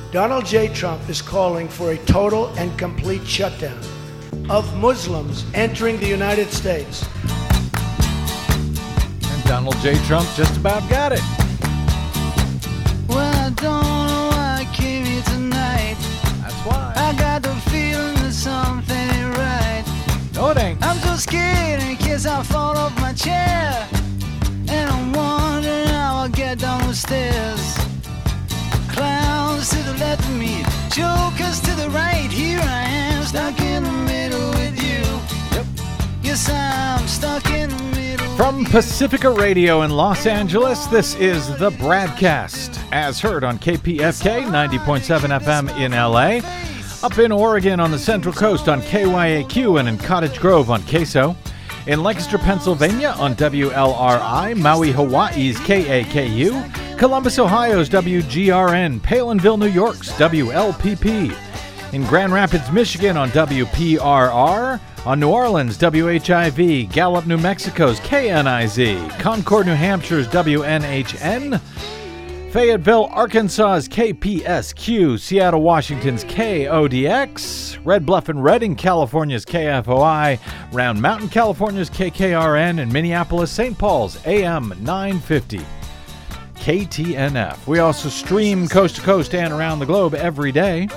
Donald J. Trump is calling for a total and complete shutdown of Muslims entering the United States. And Donald J. Trump just about got it. Well, I don't know why I came here tonight. That's why. I got the feeling that something ain't right. No, it ain't. I'm so scared in case I fall off my chair. And I'm wondering how I'll get down the stairs. Clowns to the left of me, jokers to the right. Here I am, stuck in the middle with you. Yep. Yes, I'm stuck in the middle. From Pacifica Radio in Los Angeles, this is the Bradcast, as heard on KPFK 90.7 FM in LA, up in Oregon on the Central Coast on KYAQ, and in Cottage Grove on Queso, in Lancaster, Pennsylvania on WLRI, Maui, Hawaii's KAKU, Columbus, Ohio's WGRN, Palinville, New York's WLPP, in Grand Rapids, Michigan on WPRR, on New Orleans, WHIV, Gallup, New Mexico's KNIZ, Concord, New Hampshire's WNHN, Fayetteville, Arkansas's KPSQ, Seattle, Washington's KODX, Red Bluff and Redding, California's KFOI, Round Mountain, California's KKRN, and Minneapolis, St. Paul's AM 950. KTNF. We also stream coast to coast and around the globe every day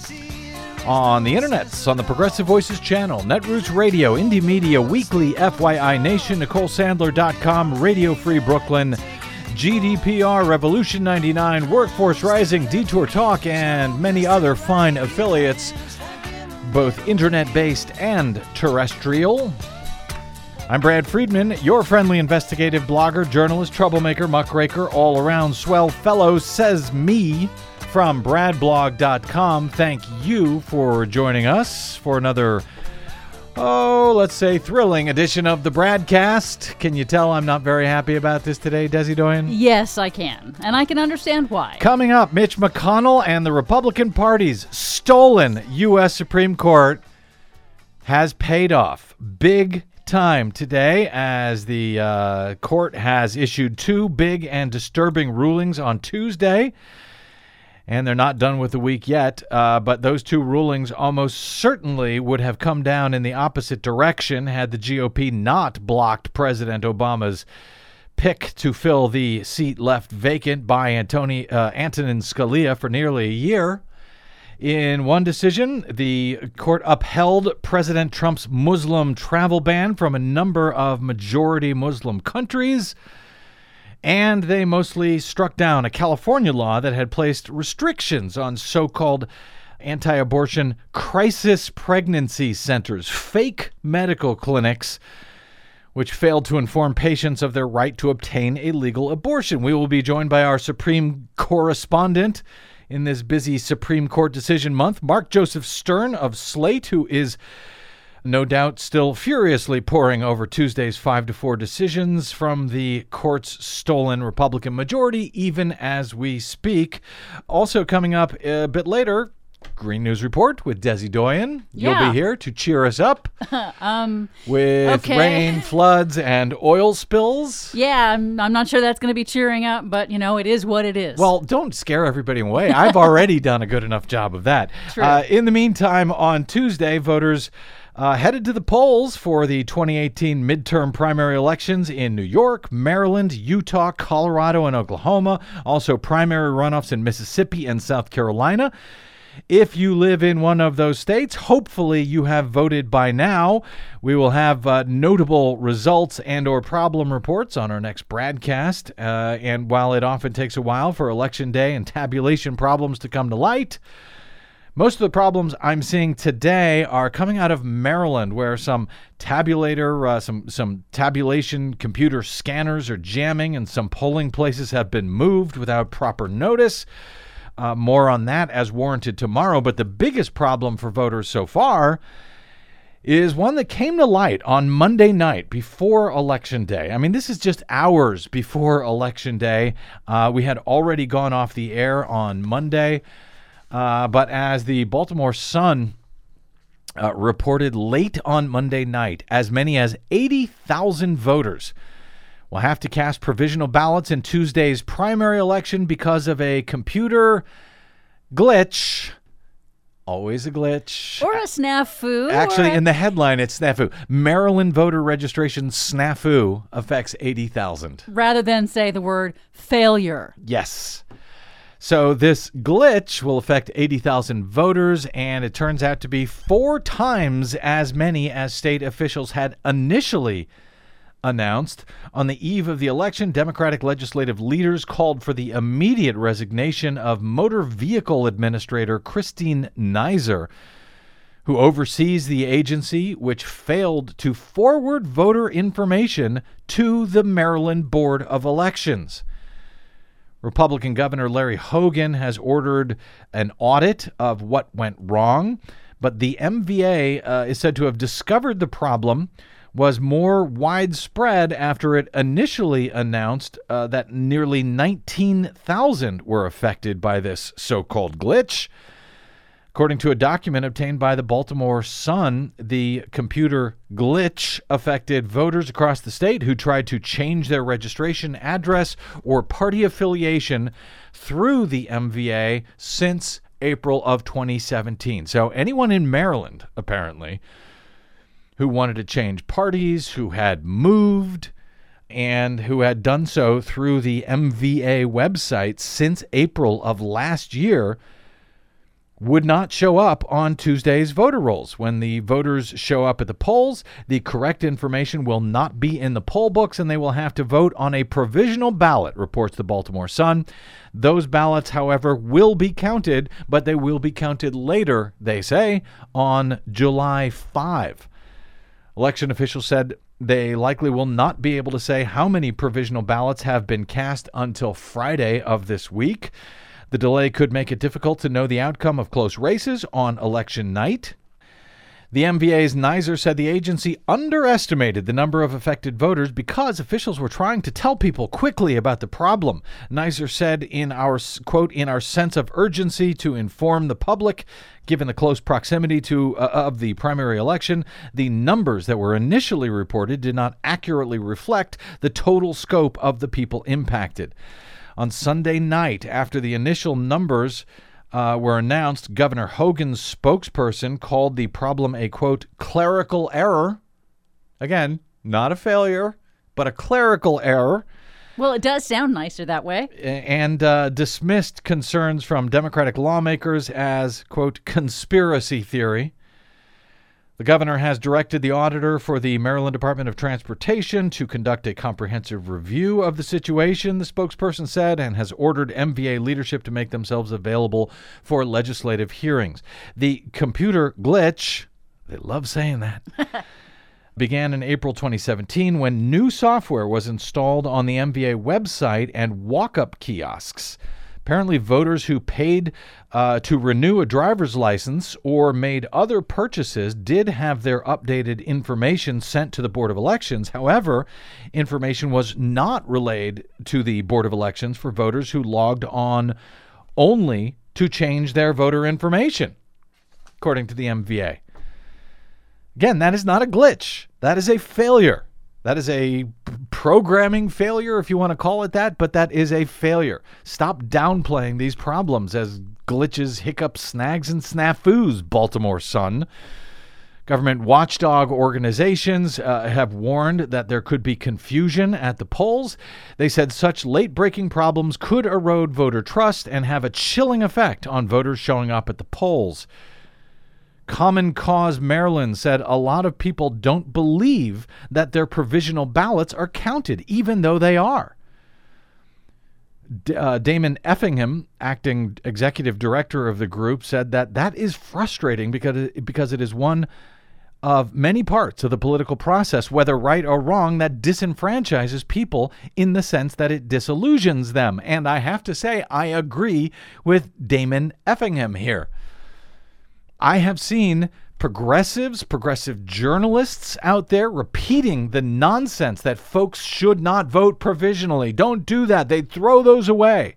on the internets, on the Progressive Voices channel, Netroots Radio, Indie Media, Weekly, FYI Nation, NicoleSandler.com, Radio Free Brooklyn, GDPR, Revolution 99, Workforce Rising, Detour Talk, and many other fine affiliates, both internet-based and terrestrial. I'm Brad Friedman, your friendly investigative blogger, journalist, troublemaker, muckraker, all-around swell fellow, says me, from bradblog.com. Thank you for joining us for another, let's say, thrilling edition of the Bradcast. Can you tell I'm not very happy about this today, Desi Doyen? Yes, I can. And I can understand why. Coming up, Mitch McConnell and the Republican Party's stolen U.S. Supreme Court has paid off big time today, as the court has issued two big and disturbing rulings on Tuesday, and they're not done with the week yet, but those two rulings almost certainly would have come down in the opposite direction had the GOP not blocked President Obama's pick to fill the seat left vacant by Antonin Scalia for nearly a year. In one decision, the court upheld President Trump's Muslim travel ban from a number of majority Muslim countries, and they mostly struck down a California law that had placed restrictions on so-called anti-abortion crisis pregnancy centers, fake medical clinics, which failed to inform patients of their right to obtain a legal abortion. We will be joined by our Supreme correspondent in this busy Supreme Court decision month, Mark Joseph Stern of Slate, who is no doubt still furiously poring over Tuesday's 5-4 decisions from the court's stolen Republican majority, even as we speak. Also coming up a bit later, Green News Report with Desi Doyen. Yeah. You'll be here to cheer us up with rain, floods, and oil spills. Yeah, I'm not sure that's going to be cheering up, but, it is what it is. Well, don't scare everybody away. I've already done a good enough job of that. True. In the meantime, on Tuesday, voters headed to the polls for the 2018 midterm primary elections in New York, Maryland, Utah, Colorado, and Oklahoma. Also primary runoffs in Mississippi and South Carolina. If you live in one of those states, hopefully you have voted by now. We will have notable results and or problem reports on our next Bradcast. And while it often takes a while for Election Day and tabulation problems to come to light, most of the problems I'm seeing today are coming out of Maryland, where some tabulator, some tabulation computer scanners are jamming, and some polling places have been moved without proper notice. More on that as warranted tomorrow. But the biggest problem for voters so far is one that came to light on Monday night before Election Day. I mean, this is just hours before Election Day. We had already gone off the air on Monday. But as the Baltimore Sun reported late on Monday night, as many as 80,000 voters will have to cast provisional ballots in Tuesday's primary election because of a computer glitch. Always a glitch. Or a snafu. Actually, or a- in the headline, it's snafu. Maryland voter registration snafu affects 80,000. rather than say the word failure. Yes. So this glitch will affect 80,000 voters, and it turns out to be 4 times as many as state officials had initially announced. On the eve of the election, Democratic legislative leaders called for the immediate resignation of Motor Vehicle Administrator Christine Nizer, who oversees the agency which failed to forward voter information to the Maryland Board of Elections. Republican Governor Larry Hogan has ordered an audit of what went wrong, but the MVA is said to have discovered the problem was more widespread after it initially announced that nearly 19,000 were affected by this so-called glitch. According to a document obtained by the Baltimore Sun, the computer glitch affected voters across the state who tried to change their registration address or party affiliation through the MVA since April of 2017. So anyone in Maryland, apparently, who wanted to change parties, who had moved, and who had done so through the MVA website since April of last year, would not show up on Tuesday's voter rolls. When the voters show up at the polls, the correct information will not be in the poll books, and they will have to vote on a provisional ballot, reports the Baltimore Sun. Those ballots, however, will be counted, but they will be counted later, they say, on July 5. Election officials said they likely will not be able to say how many provisional ballots have been cast until Friday of this week. The delay could make it difficult to know the outcome of close races on election night. The MVA's Nizer said the agency underestimated the number of affected voters because officials were trying to tell people quickly about the problem. Nizer said, in our, quote, in our sense of urgency to inform the public, given the close proximity of the primary election, the numbers that were initially reported did not accurately reflect the total scope of the people impacted. On Sunday night, after the initial numbers were announced, Governor Hogan's spokesperson called the problem a, quote, clerical error. Again, not a failure, but a clerical error. Well, it does sound nicer that way. And dismissed concerns from Democratic lawmakers as, quote, conspiracy theory. The governor has directed the auditor for the Maryland Department of Transportation to conduct a comprehensive review of the situation, the spokesperson said, and has ordered MVA leadership to make themselves available for legislative hearings. The computer glitch, they love saying that, began in April 2017 when new software was installed on the MVA website and walk-up kiosks. Apparently, voters who paid to renew a driver's license or made other purchases did have their updated information sent to the Board of Elections. However, information was not relayed to the Board of Elections for voters who logged on only to change their voter information, according to the MVA. Again, that is not a glitch. That is a failure. That is a programming failure, if you want to call it that, but that is a failure. Stop downplaying these problems as glitches, hiccups, snags, and snafus, Baltimore Sun. Government watchdog organizations have warned that there could be confusion at the polls. They said such late-breaking problems could erode voter trust and have a chilling effect on voters showing up at the polls. Common Cause Maryland said a lot of people don't believe that their provisional ballots are counted, even though they are. Damon Effingham, acting executive director of the group, said that is frustrating because it is one of many parts of the political process, whether right or wrong, that disenfranchises people in the sense that it disillusions them. And I have to say, I agree with Damon Effingham here. I have seen progressive journalists out there repeating the nonsense that folks should not vote provisionally. Don't do that. They throw those away.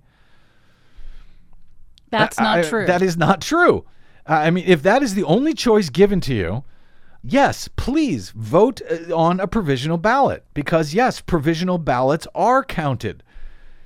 That's not true. That is not true. I mean, if that is the only choice given to you, yes, please vote on a provisional ballot because, yes, provisional ballots are counted.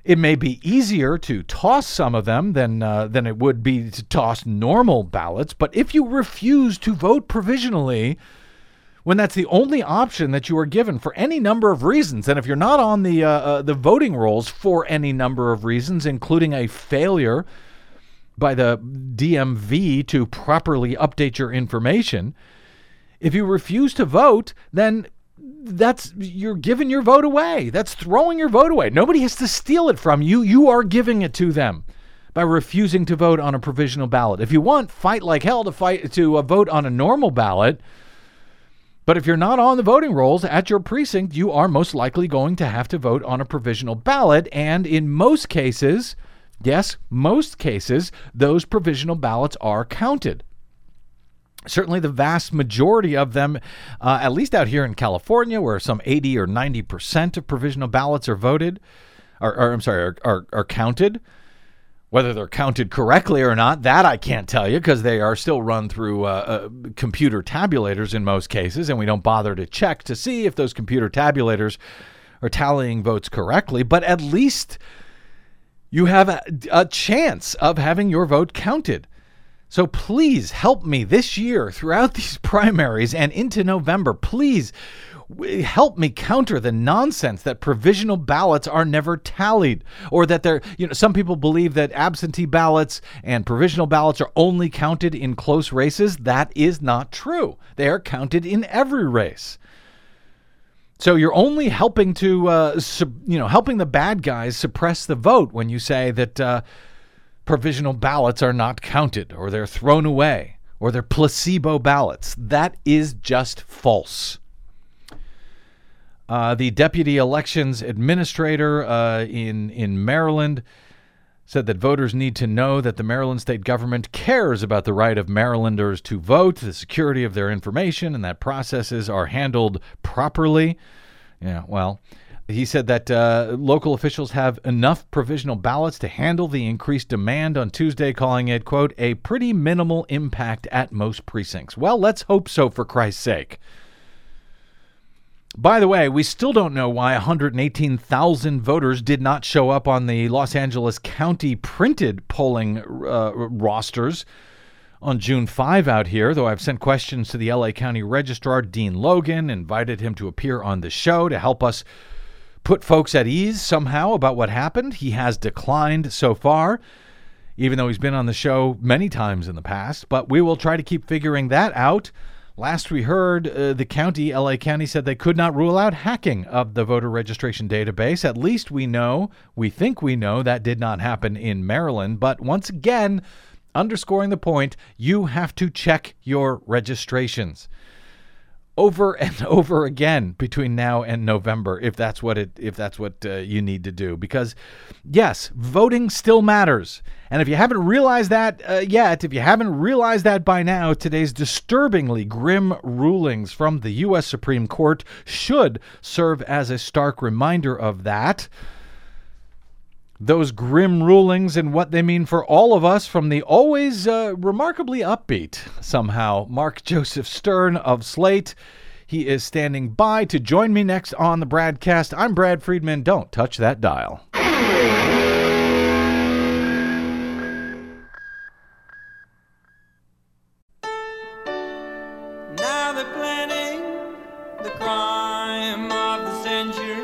It may be easier to toss some of them than it would be to toss normal ballots, but if you refuse to vote provisionally, when that's the only option that you are given for any number of reasons, and if you're not on the voting rolls for any number of reasons, including a failure by the DMV to properly update your information, if you refuse to vote, then you're giving your vote away. That's throwing your vote away. Nobody has to steal it from you. You are giving it to them by refusing to vote on a provisional ballot. If you want, fight like hell to vote on a normal ballot. But if you're not on the voting rolls at your precinct, you are most likely going to have to vote on a provisional ballot. And in most cases, yes, most cases, those provisional ballots are counted. Certainly the vast majority of them, at least out here in California, where some 80 or 90% of provisional ballots are voted, are counted. Whether they're counted correctly or not, that I can't tell you, because they are still run through computer tabulators in most cases, and we don't bother to check to see if those computer tabulators are tallying votes correctly. But at least you have a chance of having your vote counted. So please help me this year throughout these primaries and into November. Please help me counter the nonsense that provisional ballots are never tallied, or that some people believe that absentee ballots and provisional ballots are only counted in close races. That is not true. They are counted in every race. So you're only helping to, helping the bad guys suppress the vote when you say that provisional ballots are not counted, or they're thrown away, or they're placebo ballots. That is just false. The deputy elections administrator in Maryland said that voters need to know that the Maryland state government cares about the right of Marylanders to vote, the security of their information, and that processes are handled properly. Yeah, well, he said that local officials have enough provisional ballots to handle the increased demand on Tuesday, calling it, quote, a pretty minimal impact at most precincts. Well, let's hope so, for Christ's sake. By the way, we still don't know why 118,000 voters did not show up on the Los Angeles County printed polling rosters on June 5 out here, though I've sent questions to the LA County Registrar, Dean Logan, invited him to appear on the show to help us put folks at ease somehow about what happened. He has declined so far, even though he's been on the show many times in the past, but we will try to keep figuring that out. Last we heard, the LA County said they could not rule out hacking of the voter registration database. At least we think we know that did not happen in Maryland. But once again, underscoring the point, you have to check your registrations over and over again between now and November, if that's what you need to do. Because yes, voting still matters. And if you haven't realized that yet, if you haven't realized that by now, today's disturbingly grim rulings from the U.S. Supreme Court should serve as a stark reminder of that. Those grim rulings and what they mean for all of us, from the always remarkably upbeat, somehow, Mark Joseph Stern of Slate. He is standing by to join me next on the Bradcast. I'm Brad Friedman. Don't touch that dial. Now they're planning the crime of the century.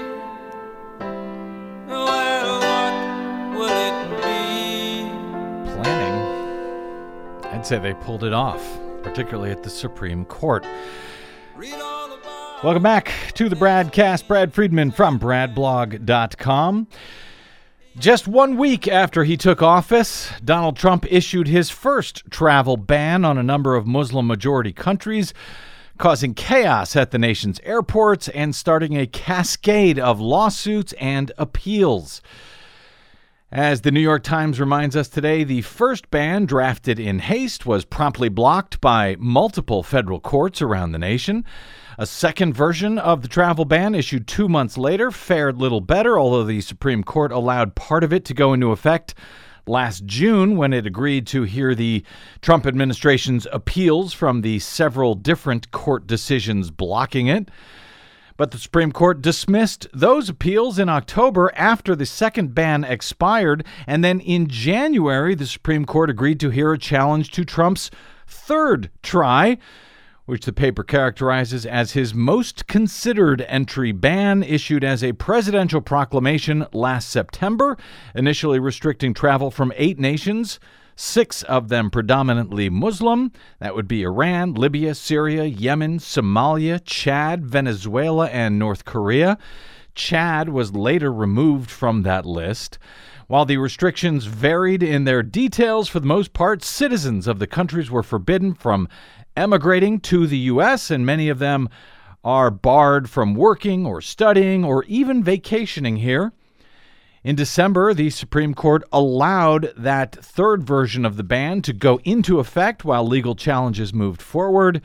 Well, what will it be? Planning? I'd say they pulled it off, particularly at the Supreme Court. Welcome back to the Bradcast. Brad Friedman from BradBlog.com. Just 1 week after he took office, Donald Trump issued his first travel ban on a number of Muslim-majority countries, causing chaos at the nation's airports and starting a cascade of lawsuits and appeals. As the New York Times reminds us today, the first ban, drafted in haste, was promptly blocked by multiple federal courts around the nation. A second version of the travel ban, issued 2 months later, fared little better, although the Supreme Court allowed part of it to go into effect last June when it agreed to hear the Trump administration's appeals from the several different court decisions blocking it. But the Supreme Court dismissed those appeals in October after the second ban expired. And then in January, the Supreme Court agreed to hear a challenge to Trump's third try, which the paper characterizes as his most considered entry ban, issued as a presidential proclamation last September, initially restricting travel from 8 nations, 6 of them predominantly Muslim. That would be Iran, Libya, Syria, Yemen, Somalia, Chad, Venezuela, and North Korea. Chad was later removed from that list. While the restrictions varied in their details, for the most part, citizens of the countries were forbidden from emigrating to the U.S., and many of them are barred from working or studying or even vacationing here. In December, the Supreme Court allowed that third version of the ban to go into effect while legal challenges moved forward.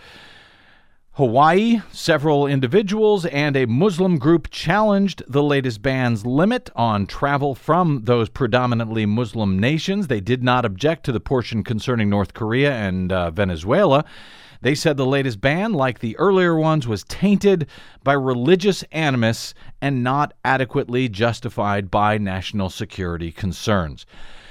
Hawaii, several individuals, and a Muslim group challenged the latest ban's limit on travel from those predominantly Muslim nations. They did not object to the portion concerning North Korea and Venezuela. They said the latest ban, like the earlier ones, was tainted by religious animus and not adequately justified by national security concerns.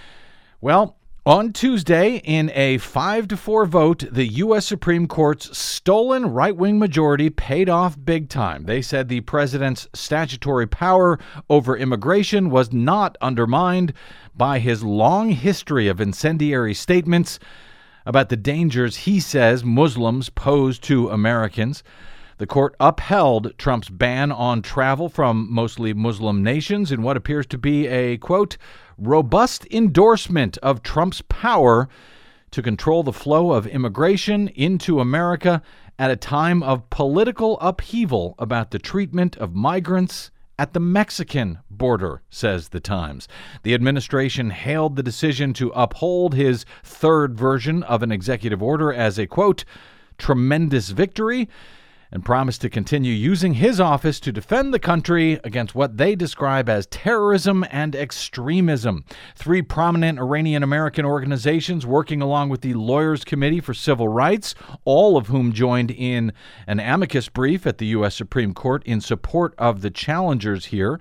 Well, on Tuesday, in a 5-4 vote, the U.S. Supreme Court's stolen right-wing majority paid off big time. They said the president's statutory power over immigration was not undermined by his long history of incendiary statements about the dangers he says Muslims pose to Americans. The court upheld Trump's ban on travel from mostly Muslim nations in what appears to be a, quote, robust endorsement of Trump's power to control the flow of immigration into America at a time of political upheaval about the treatment of migrants at the Mexican border, says The Times. The administration hailed the decision to uphold his third version of an executive order as a, quote, tremendous victory, and promised to continue using his office to defend the country against what they describe as terrorism and extremism. 3 prominent Iranian-American organizations working along with the Lawyers Committee for Civil Rights, all of whom joined in an amicus brief at the U.S. Supreme Court in support of the challengers here.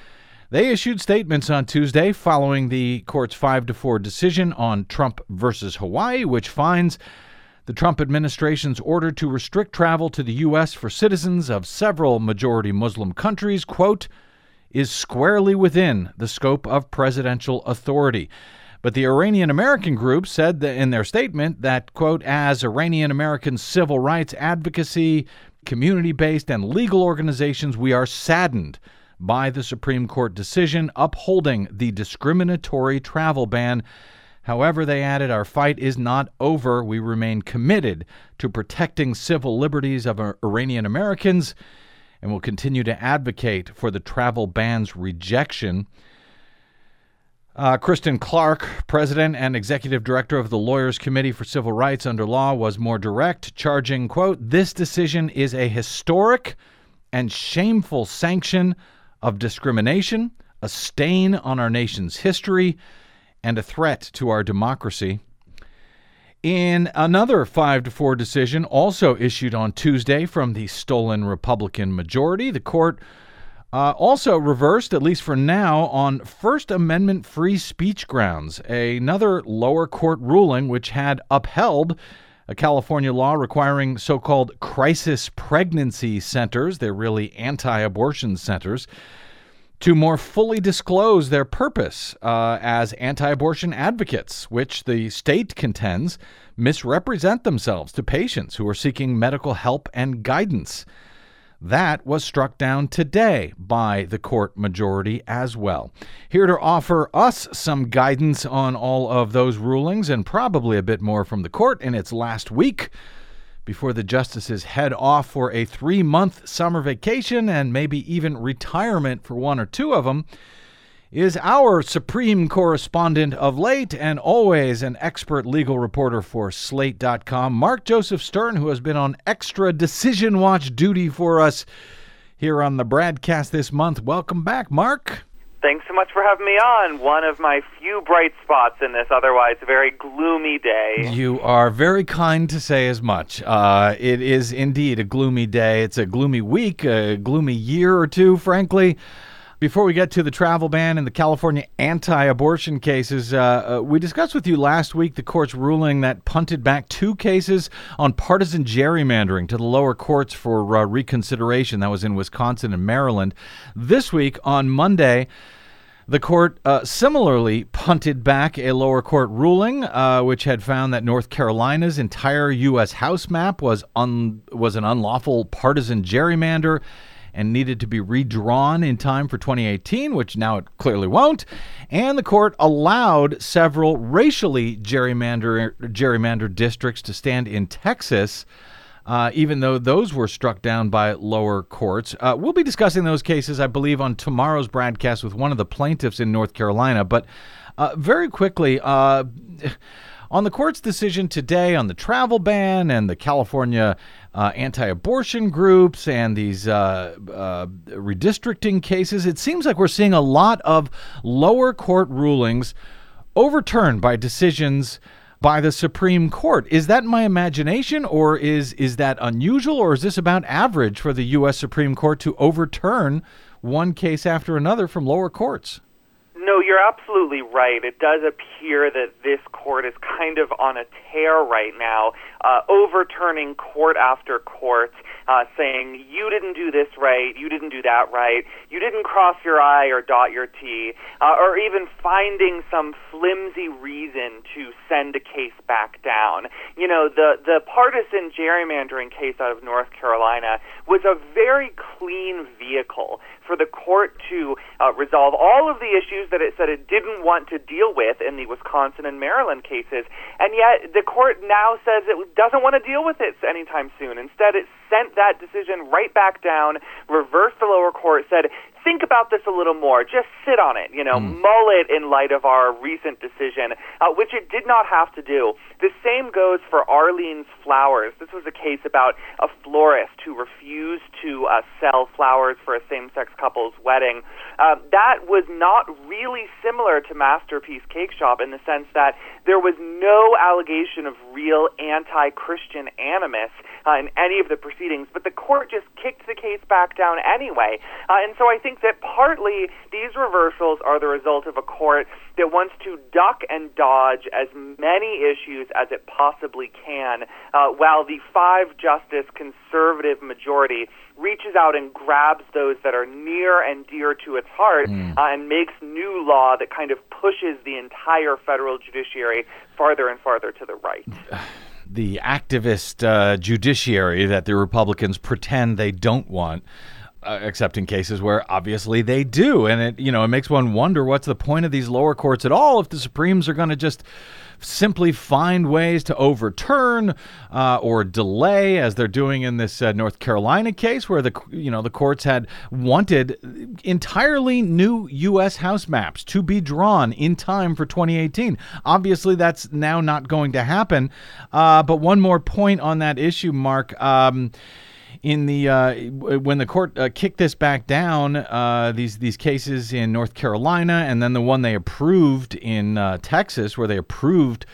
They issued statements on Tuesday following the court's 5-4 decision on Trump versus Hawaii, which finds the Trump administration's order to restrict travel to the U.S. for citizens of several majority Muslim countries, quote, is squarely within the scope of presidential authority. But the Iranian-American group said that in their statement that, quote, as Iranian-American civil rights advocacy, community-based and legal organizations, we are saddened by the Supreme Court decision upholding the discriminatory travel ban. However, they added, our fight is not over. We remain committed to protecting civil liberties of Iranian Americans and will continue to advocate for the travel ban's rejection. Kristen Clark, president and executive director of the Lawyers Committee for Civil Rights under Law, was more direct, charging, quote, this decision is a historic and shameful sanction of discrimination, a stain on our nation's history, and a threat to our democracy. In another 5-4 decision also issued on Tuesday from the stolen Republican majority, the court also reversed, at least for now, on First Amendment free speech grounds, another lower court ruling which had upheld a California law requiring so-called crisis pregnancy centers, they're really anti-abortion centers, to more fully disclose their purpose as anti-abortion advocates, which the state contends misrepresent themselves to patients who are seeking medical help and guidance. That was struck down today by the court majority as well. Here to offer us some guidance on all of those rulings and probably a bit more from the court in its last week before the justices head off for a 3-month summer vacation and maybe even retirement for 1 or 2 of them, is our Supreme correspondent of late and always an expert legal reporter for Slate.com, Mark Joseph Stern, who has been on extra decision watch duty for us here on the broadcast this month. Welcome back, Mark. Thanks so much for having me on. One of my few bright spots in this otherwise very gloomy day. You are very kind to say as much. It is indeed a gloomy day. It's a gloomy week, a gloomy year or two, frankly. Before we get to the travel ban and the California anti-abortion cases, we discussed with you last week the court's ruling that punted back 2 cases on partisan gerrymandering to the lower courts for reconsideration. That was in Wisconsin and Maryland. This week, on Monday, the court similarly punted back a lower court ruling, which had found that North Carolina's entire U.S. House map was an unlawful partisan gerrymander and needed to be redrawn in time for 2018, which now it clearly won't. And the court allowed several racially gerrymandered districts to stand in Texas, even though those were struck down by lower courts. We'll be discussing those cases, I believe, on tomorrow's broadcast with one of the plaintiffs in North Carolina. But very quickly, on the court's decision today on the travel ban and the California anti-abortion groups and these redistricting cases, it seems like we're seeing a lot of lower court rulings overturned by decisions by the Supreme Court. Is that my imagination, or is that unusual, or is this about average for the U.S. Supreme Court to overturn one case after another from lower courts? No, you're absolutely right. It does appear that this court is kind of on a tear right now, overturning court after court, saying, you didn't do this right, you didn't do that right, you didn't cross your I or dot your T, or even finding some flimsy reason to send a case back down. You know, the partisan gerrymandering case out of North Carolina was a very clean vehicle for the court to resolve all of the issues that it said it didn't want to deal with in the Wisconsin and Maryland cases, and yet the court now says it doesn't want to deal with it anytime soon. Instead, it sent that decision right back down, reversed the lower court, said, think about this a little more. Just sit on it, mull it in light of our recent decision, which it did not have to do. The same goes for Arlene's Flowers. This was a case about a florist who refused to sell flowers for a same-sex couple's wedding. That was not really similar to Masterpiece Cake Shop in the sense that there was no allegation of real anti-Christian animus in any of the proceedings, but the court just kicked the case back down anyway. And so I think that partly these reversals are the result of a court that wants to duck and dodge as many issues as it possibly can, while the 5-justice conservative majority reaches out and grabs those that are near and dear to its heart and makes new law that kind of pushes the entire federal judiciary farther and farther to the right. The activist judiciary that the Republicans pretend they don't want, except in cases where obviously they do. And it makes one wonder, what's the point of these lower courts at all if the Supremes are going to just simply find ways to overturn or delay, as they're doing in this North Carolina case, where the courts had wanted entirely new U.S. House maps to be drawn in time for 2018. Obviously, that's now not going to happen. But one more point on that issue, Mark. When the court kicked this back down, these cases in North Carolina, and then the one they approved in Texas, where they approved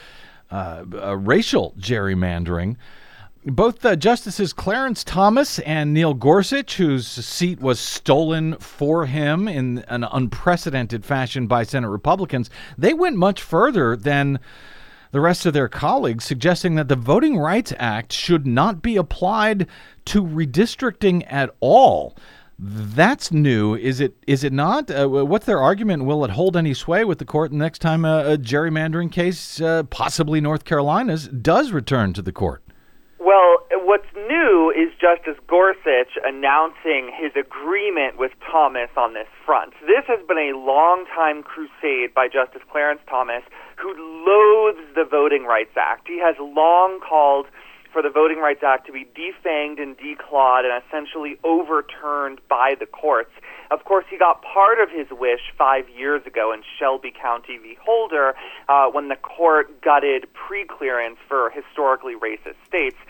racial gerrymandering, both Justices Clarence Thomas and Neil Gorsuch, whose seat was stolen for him in an unprecedented fashion by Senate Republicans, they went much further than the rest of their colleagues, suggesting that the Voting Rights Act should not be applied to redistricting at all. That's new, is it not? What's their argument? Will it hold any sway with the court next time a gerrymandering case, possibly North Carolina's, does return to the court? Well, what's new is Justice Gorsuch announcing his agreement with Thomas on this front. This has been a long-time crusade by Justice Clarence Thomas, who loathes the Voting Rights Act. He has long called for the Voting Rights Act to be defanged and declawed and essentially overturned by the courts. Of course, he got part of his wish 5 years ago in Shelby County v. Holder when the court gutted pre-clearance for historically racist states.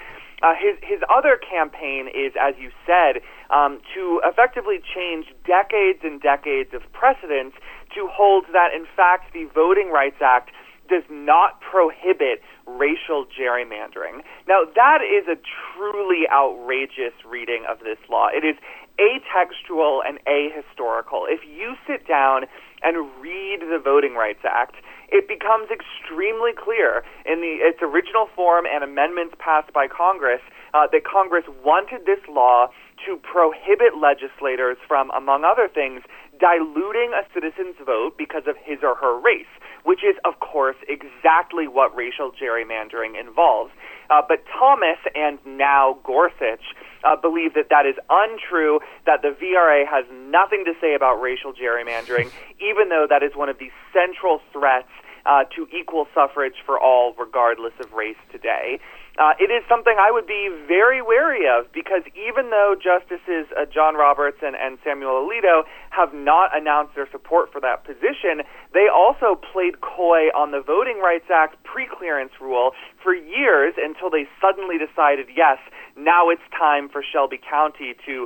His other campaign is, as you said, to effectively change decades and decades of precedents to hold that, in fact, the Voting Rights Act does not prohibit racial gerrymandering. Now, that is a truly outrageous reading of this law. It is atextual and ahistorical. If you sit down and read the Voting Rights Act, it becomes extremely clear in its original form and amendments passed by Congress that Congress wanted this law to prohibit legislators from, among other things, diluting a citizen's vote because of his or her race, which is, of course, exactly what racial gerrymandering involves. But Thomas and now Gorsuch believe that that is untrue, that the VRA has nothing to say about racial gerrymandering, even though that is one of the central threats to equal suffrage for all, regardless of race today. It is something I would be very wary of, because even though Justices John Roberts and Samuel Alito have not announced their support for that position, they also played coy on the Voting Rights Act preclearance rule for years until they suddenly decided, yes, now it's time for Shelby County to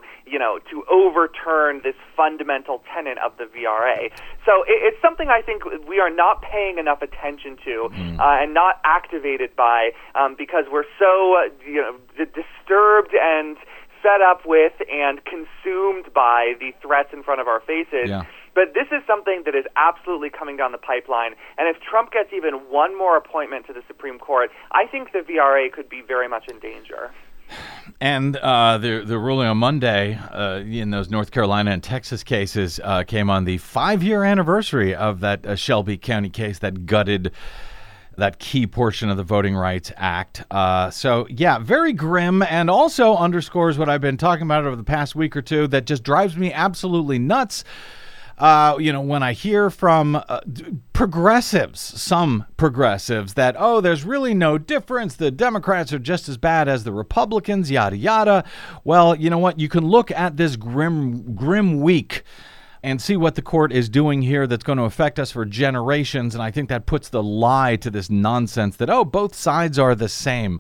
overturn this fundamental tenet of the VRA. So it's something I think we are not paying enough attention to and not activated by because we're so disturbed and fed up with and consumed by the threats in front of our faces. Yeah. But this is something that is absolutely coming down the pipeline. And if Trump gets even one more appointment to the Supreme Court, I think the VRA could be very much in danger. And the ruling on Monday in those North Carolina and Texas cases came on the 5-year anniversary of that Shelby County case that gutted that key portion of the Voting Rights Act. So, yeah, very grim, and also underscores what I've been talking about over the past week or two that just drives me absolutely nuts. When I hear from progressives, some progressives, that, there's really no difference. The Democrats are just as bad as the Republicans, yada, yada. Well, you know what? You can look at this grim week and see what the court is doing here that's going to affect us for generations. And I think that puts the lie to this nonsense that, both sides are the same.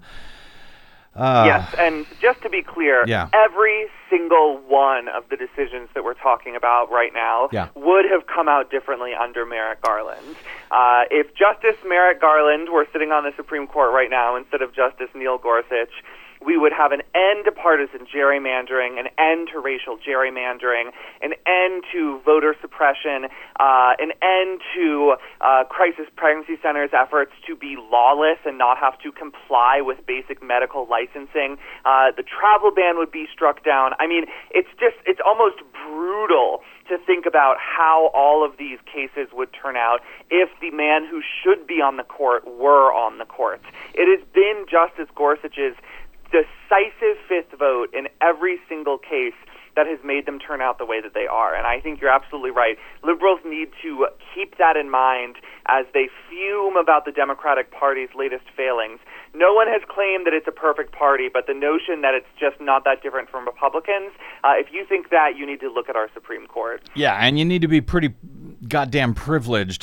Yes, and just to be clear, every single one of the decisions that we're talking about right now would have come out differently under Merrick Garland. If Justice Merrick Garland were sitting on the Supreme Court right now instead of Justice Neil Gorsuch, we would have an end to partisan gerrymandering, an end to racial gerrymandering, an end to voter suppression, an end to crisis pregnancy centers' efforts to be lawless and not have to comply with basic medical licensing. The travel ban would be struck down. I mean, it's almost brutal to think about how all of these cases would turn out if the man who should be on the court were on the court. It has been Justice Gorsuch's decisive fifth vote in every single case that has made them turn out the way that they are. And I think you're absolutely right. Liberals need to keep that in mind as they fume about the Democratic Party's latest failings. No one has claimed that it's a perfect party, but the notion that it's just not that different from Republicans, if you think that, you need to look at our Supreme Court. Yeah, and you need to be pretty goddamn privileged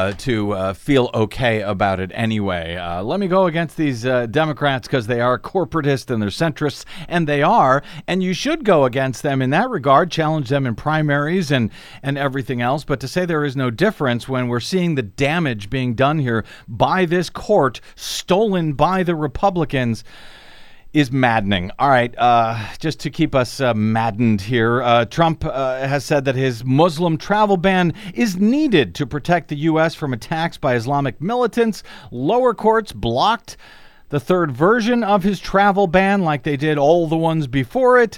to feel okay about it anyway. Let me go against these Democrats because they are corporatist and they're centrists, and they are, and you should go against them in that regard, challenge them in primaries and everything else. But to say there is no difference when we're seeing the damage being done here by this court, stolen by the Republicans, is maddening. All right, just to keep us maddened here, Trump has said that his Muslim travel ban is needed to protect the U.S. from attacks by Islamic militants. Lower courts blocked the third version of his travel ban like they did all the ones before it.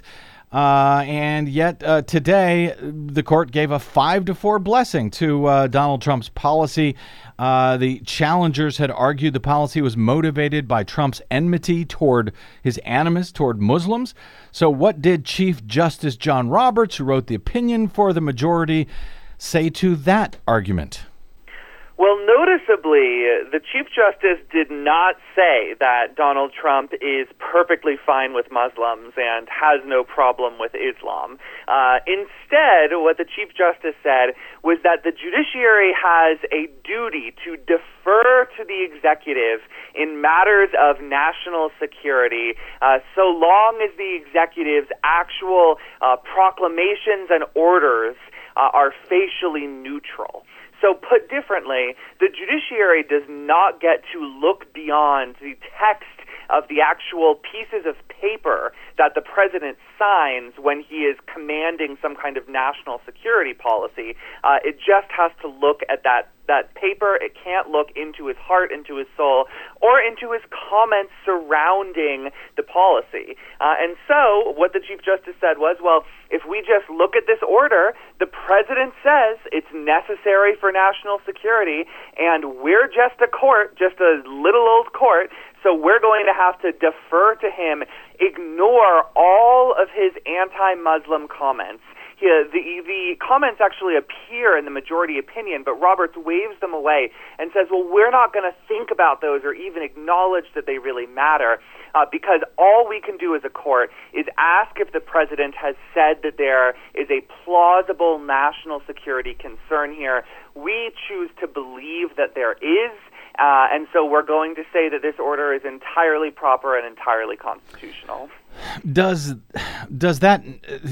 And yet today, the court gave a 5-4 blessing to Donald Trump's policy. The challengers had argued the policy was motivated by Trump's enmity toward his animus toward Muslims. So what did Chief Justice John Roberts, who wrote the opinion for the majority, say to that argument? Well, noticeably, the Chief Justice did not say that Donald Trump is perfectly fine with Muslims and has no problem with Islam. Instead, what the Chief Justice said was that the judiciary has a duty to defer to the executive in matters of national security, so long as the executive's actual proclamations and orders are facially neutral. So put differently, the judiciary does not get to look beyond the text of the actual pieces of paper that the president signs when he is commanding some kind of national security policy. It just has to look at that paper. It can't look into his heart, into his soul, or into his comments surrounding the policy. And so what the Chief Justice said was, well, if we just look at this order, the president says it's necessary for national security, and we're just a court, just a little old court, so we're going to have to defer to him, ignore all of his anti-Muslim comments. The comments actually appear in the majority opinion, but Roberts waves them away and says, well, we're not going to think about those or even acknowledge that they really matter, because all we can do as a court is ask if the president has said that there is a plausible national security concern here. We choose to believe that there is, and so we're going to say that this order is entirely proper and entirely constitutional. Does that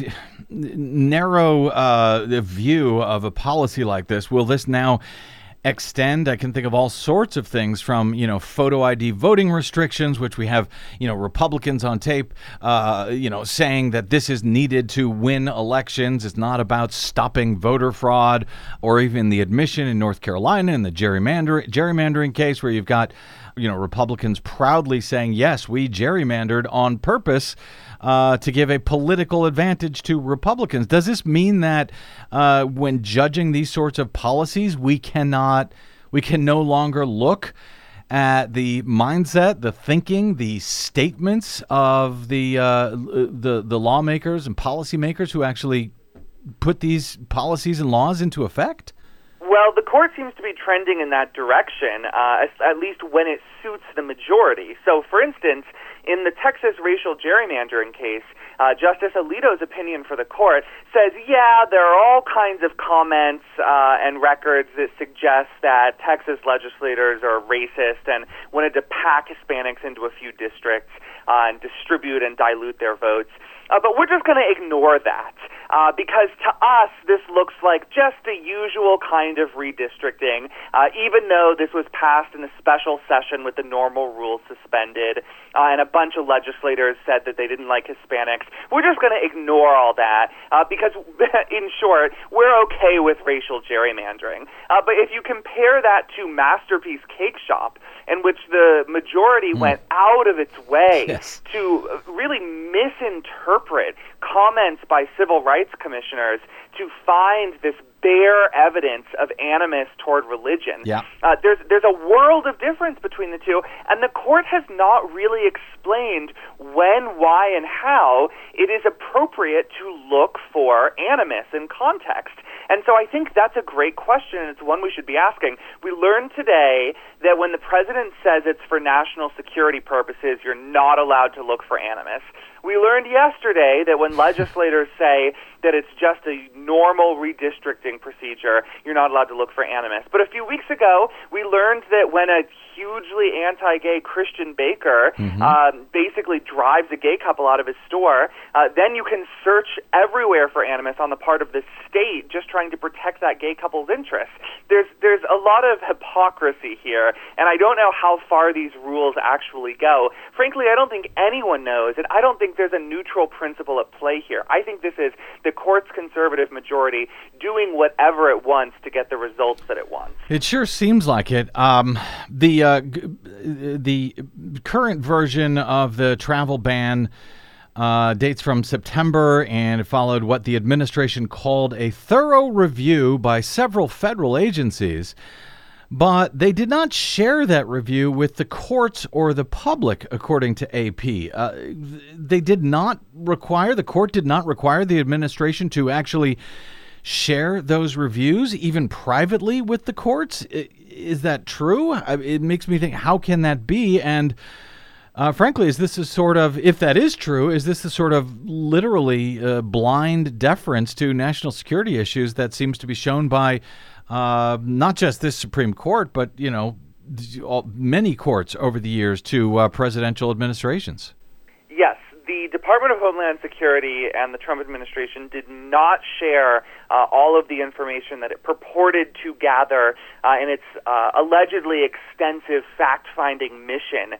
narrow view of a policy like this, will this now extend? I can think of all sorts of things from, photo ID voting restrictions, which we have, Republicans on tape, saying that this is needed to win elections. It's not about stopping voter fraud, or even the admission in North Carolina in the gerrymandering case where you've got, Republicans proudly saying, yes, we gerrymandered on purpose to give a political advantage to Republicans. Does this mean that when judging these sorts of policies, we can no longer look at the mindset, the thinking, the statements of the lawmakers and policymakers who actually put these policies and laws into effect? Well, the court seems to be trending in that direction, at least when it suits the majority. So, for instance, in the Texas racial gerrymandering case, Justice Alito's opinion for the court says, yeah, there are all kinds of comments and records that suggest that Texas legislators are racist and wanted to pack Hispanics into a few districts and distribute and dilute their votes. But we're just going to ignore that because to us, this looks like just a usual kind of redistricting, even though this was passed in a special session with the normal rules suspended, and a bunch of legislators said that they didn't like Hispanics. We're just going to ignore all that because, in short, we're okay with racial gerrymandering. But if you compare that to Masterpiece Cake Shop, in which the majority went out of its way to really misinterpret comments by civil rights commissioners to find this bare evidence of animus toward religion. There's a world of difference between the two, and the court has not really explained when, why, and how it is appropriate to look for animus in context. And so I think that's a great question, and it's one we should be asking. We learned today that when the president says it's for national security purposes, you're not allowed to look for animus. We learned yesterday that when legislators say that it's just a normal redistricting procedure, you're not allowed to look for animus. But a few weeks ago, we learned that when a hugely anti-gay Christian baker basically drives a gay couple out of his store, then you can search everywhere for animus on the part of the state just trying to protect that gay couple's interests. There's a lot of hypocrisy here, and I don't know how far these rules actually go. Frankly, I don't think anyone knows, and I don't think there's a neutral principle at play here. I think this is the court's conservative majority doing whatever it wants to get the results that it wants. It sure seems like it. The current version of the travel ban dates from September, and it followed what the administration called a thorough review by several federal agencies. But they did not share that review with the courts or the public, according to AP. The court did not require the administration to actually share those reviews, even privately with the courts. Is that true? It makes me think, how can that be? And frankly, is this a sort of, if that is true, is this a sort of literally blind deference to national security issues that seems to be shown by not just this Supreme Court, but, many courts over the years to presidential administrations? Yes. The Department of Homeland Security and the Trump administration did not share all of the information that it purported to gather in its allegedly extensive fact-finding mission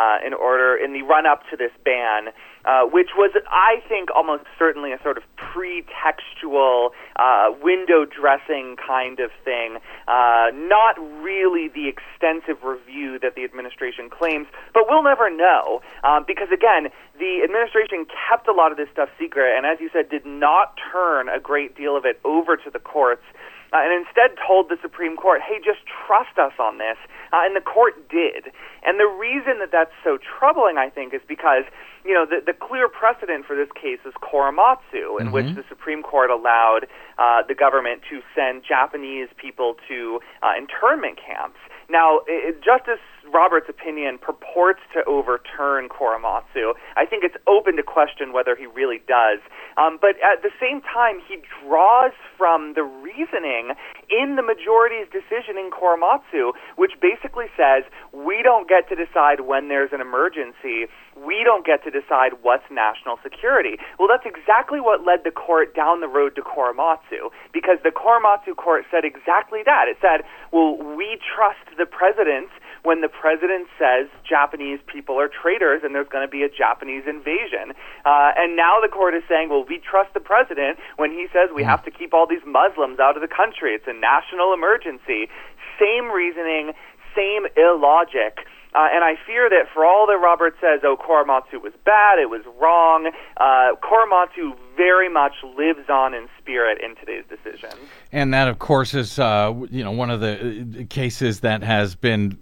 in the run-up to this ban, which was, I think, almost certainly a sort of pretextual, window-dressing kind of thing, not really the extensive review that the administration claims, but we'll never know, because, again, the administration kept a lot of this stuff secret, and as you said, did not turn a great deal of it over to the courts, and instead told the Supreme Court, hey, just trust us on this, and the court did. And the reason that that's so troubling, I think, is because, the clear precedent for this case is Korematsu, in which the Supreme Court allowed the government to send Japanese people to internment camps. Now, Justice Roberts' opinion purports to overturn Korematsu. I think it's open to question whether he really does. But at the same time, he draws from the reasoning in the majority's decision in Korematsu, which basically says, we don't get to decide when there's an emergency. We don't get to decide what's national security. Well, that's exactly what led the court down the road to Korematsu, because the Korematsu court said exactly that. It said, well, we trust the president when the president says Japanese people are traitors and there's going to be a Japanese invasion. And now the court is saying, well, we trust the president when he says we have to keep all these Muslims out of the country. It's a national emergency. Same reasoning, same illogic. And I fear that for all that Robert says, Korematsu was bad, it was wrong, Korematsu very much lives on in spirit in today's decision. And that, of course, is one of the cases that has been,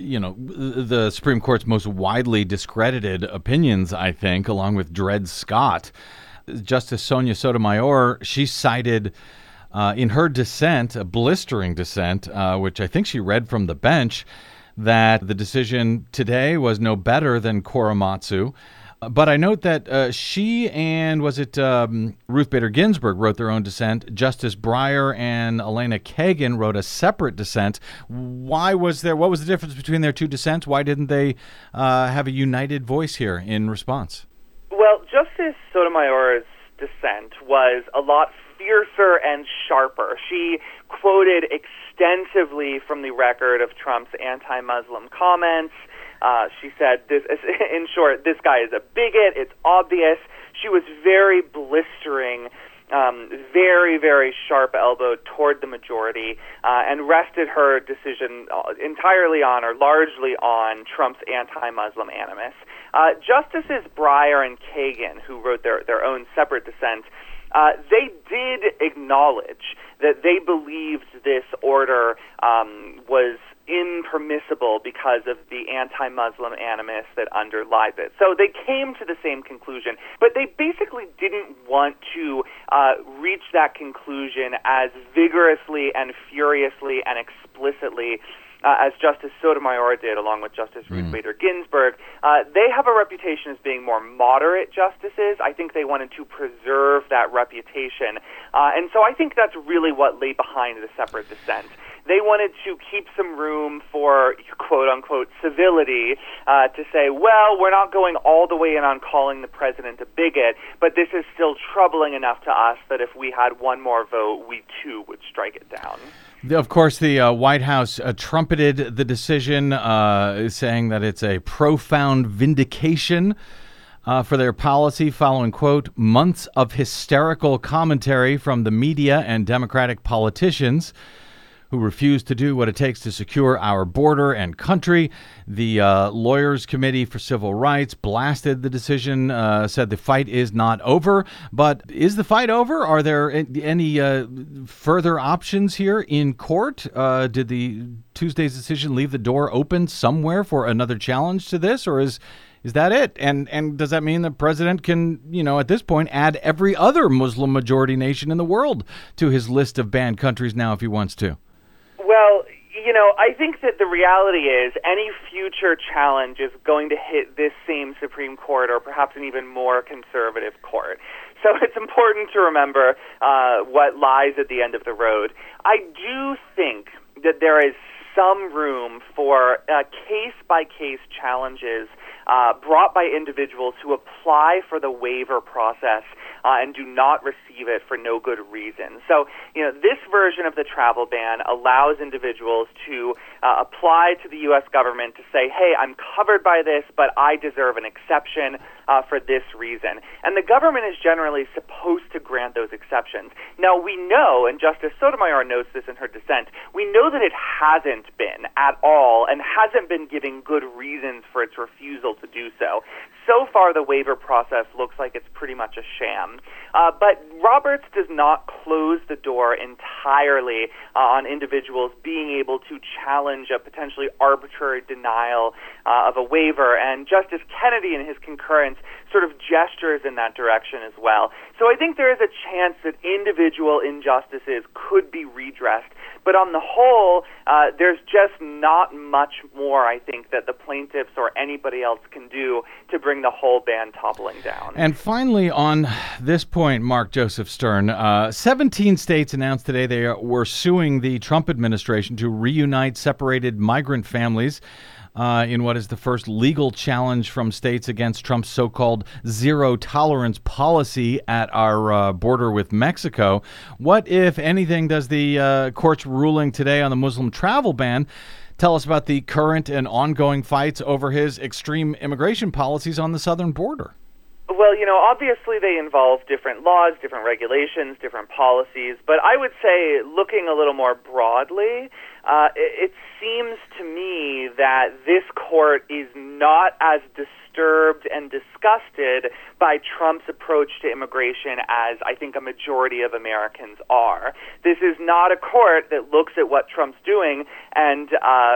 the Supreme Court's most widely discredited opinions, I think, along with Dred Scott. Justice Sonia Sotomayor, she cited in her dissent, a blistering dissent, which I think she read from the bench, that the decision today was no better than Korematsu. But I note that she and, Ruth Bader Ginsburg wrote their own dissent. Justice Breyer and Elena Kagan wrote a separate dissent. What was the difference between their two dissents? Why didn't they have a united voice here in response? Well, Justice Sotomayor's dissent was a lot fiercer and sharper. She quoted extensively from the record of Trump's anti-Muslim comments. She said, in short, this guy is a bigot. It's obvious. She was very blistering, very, very sharp-elbowed toward the majority, and rested her decision entirely on, or largely on, Trump's anti-Muslim animus. Justices Breyer and Kagan, who wrote their own separate dissents, they did acknowledge that they believed this order was impermissible because of the anti-Muslim animus that underlies it. So they came to the same conclusion, but they basically didn't want to reach that conclusion as vigorously and furiously and explicitly as Justice Sotomayor did, along with Justice Ruth Bader Ginsburg. They have a reputation as being more moderate justices. I think they wanted to preserve that reputation. And so I think that's really what lay behind the separate dissent. They wanted to keep some room for, quote-unquote, civility, to say, well, we're not going all the way in on calling the president a bigot, but this is still troubling enough to us that if we had one more vote, we, too, would strike it down. Of course, the White House trumpeted the decision, saying that it's a profound vindication for their policy following, quote, months of hysterical commentary from the media and Democratic politicians who refuse to do what it takes to secure our border and country. The Lawyers Committee for Civil Rights blasted the decision, said the fight is not over. But is the fight over? Are there any further options here in court? Did the Tuesday's decision leave the door open somewhere for another challenge to this, or is that it? And does that mean the president can, at this point, add every other Muslim majority nation in the world to his list of banned countries now if he wants to? Well, I think that the reality is any future challenge is going to hit this same Supreme Court or perhaps an even more conservative court. So it's important to remember what lies at the end of the road. I do think that there is some room for case-by-case challenges brought by individuals who apply for the waiver process and do not receive it for no good reason. So, this version of the travel ban allows individuals to apply to the U.S. government to say, hey, I'm covered by this, but I deserve an exception for this reason. And the government is generally supposed to grant those exceptions. Now, we know, and Justice Sotomayor notes this in her dissent, we know that it hasn't been at all and hasn't been giving good reasons for its refusal to do so. So far, the waiver process looks like it's pretty much a sham. But Roberts does not close the door entirely on individuals being able to challenge a potentially arbitrary denial of a waiver, and Justice Kennedy in his concurrence sort of gestures in that direction as well. So I think there is a chance that individual injustices could be redressed, but on the whole, there's just not much more, I think, that the plaintiffs or anybody else can do to bring the whole ban toppling down. And finally, on this point, Mark Joseph Stern, 17 states announced today they were suing the Trump administration to reunite separated migrant families in what is the first legal challenge from states against Trump's so-called zero-tolerance policy at our border with Mexico. What, if anything, does the court's ruling today on the Muslim travel ban tell us about the current and ongoing fights over his extreme immigration policies on the southern border? Well, obviously they involve different laws, different regulations, different policies, but I would say, looking a little more broadly, it seems to me that this court is not as disturbed and disgusted by Trump's approach to immigration as I think a majority of Americans are. This is not a court that looks at what Trump's doing and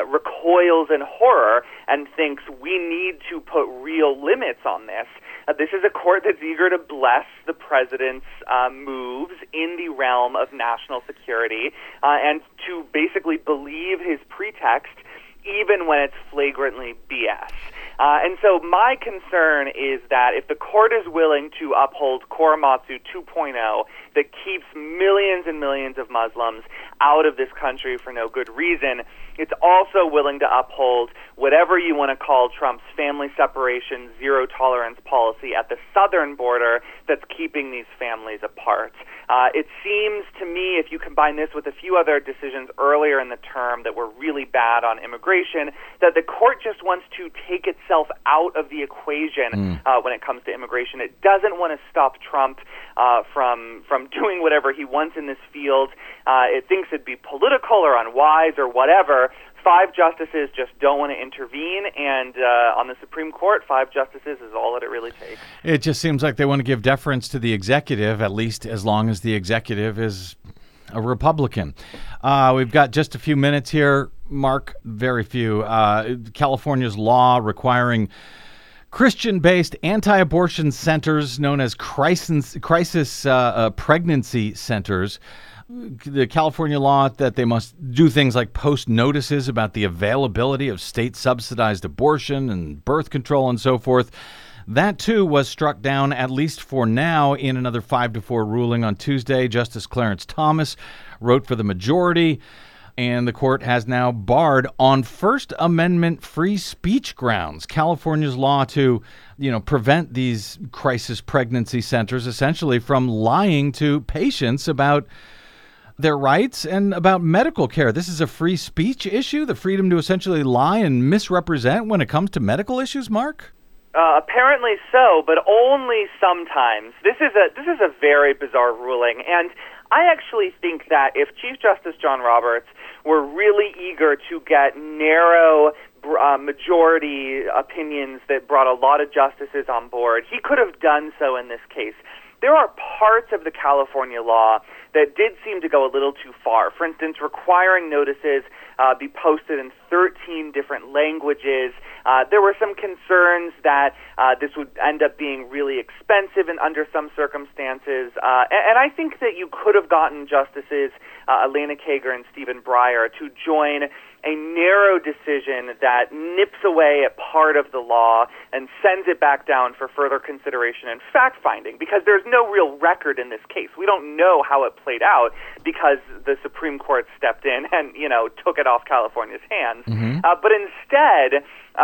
recoils in horror and thinks we need to put real limits on this. This is a court that's eager to bless the president's moves in the realm of national security and to basically believe his pretext even when it's flagrantly BS. And so my concern is that if the court is willing to uphold Korematsu 2.0 that keeps millions and millions of Muslims out of this country for no good reason, it's also willing to uphold whatever you want to call Trump's family separation, zero-tolerance policy at the southern border that's keeping these families apart. It seems to me, if you combine this with a few other decisions earlier in the term that were really bad on immigration, that the court just wants to take itself out of the equation when it comes to immigration. It doesn't want to stop Trump from doing whatever he wants in this field. It thinks it'd be political or unwise or whatever. 5 justices just don't want to intervene, and on the Supreme Court, 5 justices is all that it really takes. It just seems like they want to give deference to the executive, at least as long as the executive is a Republican. We've got just a few minutes here, Mark, very few. California's law requiring Christian-based anti-abortion centers known as crisis pregnancy centers. The California law that they must do things like post notices about the availability of state-subsidized abortion and birth control and so forth. That, too, was struck down, at least for now, in another 5-4 ruling on Tuesday. Justice Clarence Thomas wrote for the majority, and the court has now barred on First Amendment free speech grounds California's law to, prevent these crisis pregnancy centers essentially from lying to patients about their rights and about medical care. This is a free speech issue, the freedom to essentially lie and misrepresent when it comes to medical issues, Mark? Apparently so, but only sometimes. This is a very bizarre ruling, and I actually think that if Chief Justice John Roberts were really eager to get narrow majority opinions that brought a lot of justices on board, he could have done so in this case. There are parts of the California law that did seem to go a little too far. For instance, requiring notices be posted in 13 different languages. There were some concerns that this would end up being really expensive under some circumstances. And I think that you could have gotten Justices Elena Kagan and Stephen Breyer to join a narrow decision that nips away at part of the law and sends it back down for further consideration and fact-finding, because there's no real record in this case. We don't know how it played out because the Supreme Court stepped in and, took it off California's hands. But instead,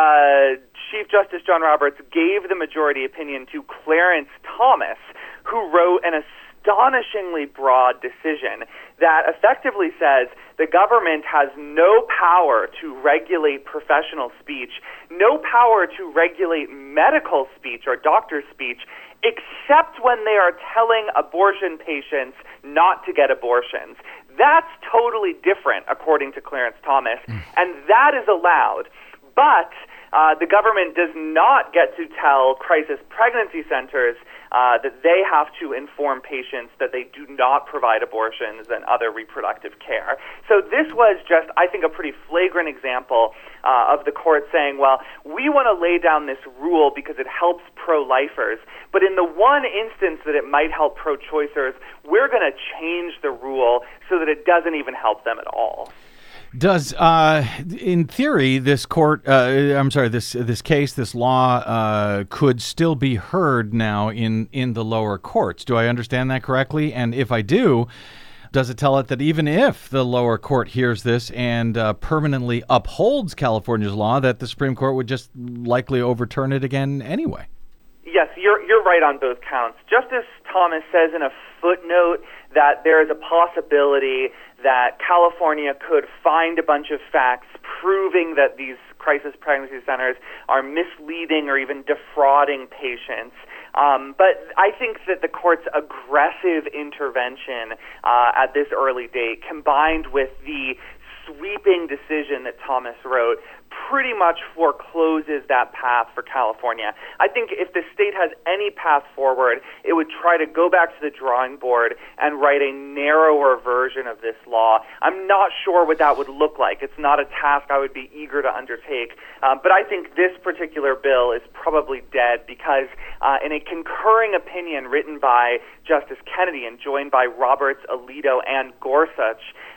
Chief Justice John Roberts gave the majority opinion to Clarence Thomas, who wrote an astonishingly broad decision that effectively says the government has no power to regulate professional speech, no power to regulate medical speech or doctor's speech, except when they are telling abortion patients not to get abortions. That's totally different, according to Clarence Thomas, and that is allowed. But the government does not get to tell crisis pregnancy centers that they have to inform patients that they do not provide abortions and other reproductive care. So this was just, I think, a pretty flagrant example of the court saying, well, we want to lay down this rule because it helps pro-lifers, but in the one instance that it might help pro-choicers, we're going to change the rule so that it doesn't even help them at all. Does, in theory, this court, this case, this law could still be heard now in the lower courts? Do I understand that correctly? And if I do, does it tell it that even if the lower court hears this and permanently upholds California's law, that the Supreme Court would just likely overturn it again anyway? Yes, you're right on both counts. Justice Thomas says in a footnote that there is a possibility that California could find a bunch of facts proving that these crisis pregnancy centers are misleading or even defrauding patients. But I think that the court's aggressive intervention at this early date, combined with the sweeping decision that Thomas wrote, pretty much forecloses that path for California. I think if the state has any path forward, it would try to go back to the drawing board and write a narrower version of this law. I'm not sure what that would look like. It's not a task I would be eager to undertake. But I think this particular bill is probably dead because in a concurring opinion written by Justice Kennedy and joined by Roberts, Alito, and Gorsuch,